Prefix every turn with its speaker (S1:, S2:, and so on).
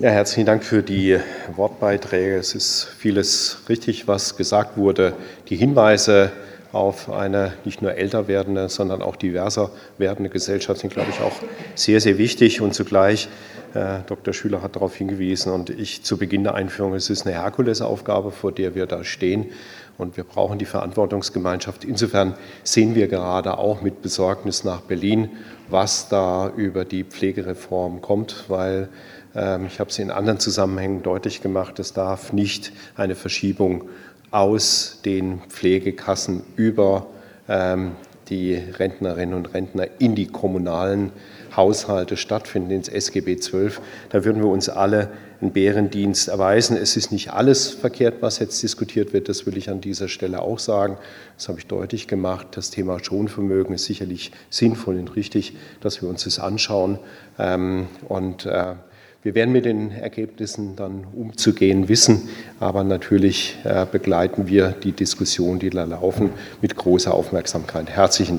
S1: Ja, herzlichen Dank für die Wortbeiträge. Es ist vieles richtig, was gesagt wurde. Die Hinweise auf eine nicht nur älter werdende, sondern auch diverser werdende Gesellschaft sind, glaube ich, auch sehr, sehr wichtig. Und zugleich, Dr. Schüler hat darauf hingewiesen und ich zu Beginn der Einführung, es ist eine Herkulesaufgabe, vor der wir da stehen. Und wir brauchen die Verantwortungsgemeinschaft. Insofern sehen wir gerade auch mit Besorgnis nach Berlin, was da über die Pflegereform kommt, weil ich habe es in anderen Zusammenhängen deutlich gemacht, es darf nicht eine Verschiebung aus den Pflegekassen über die Rentnerinnen und Rentner in die kommunalen Haushalte stattfinden, ins SGB XII. Da würden wir uns alle einen Bärendienst erweisen. Es ist nicht alles verkehrt, was jetzt diskutiert wird, das will ich an dieser Stelle auch sagen. Das habe ich deutlich gemacht. Das Thema Schonvermögen ist sicherlich sinnvoll und richtig, dass wir uns das anschauen. Wir werden mit den Ergebnissen dann umzugehen wissen, aber natürlich begleiten wir die Diskussionen, die da laufen, mit großer Aufmerksamkeit. Herzlichen Dank.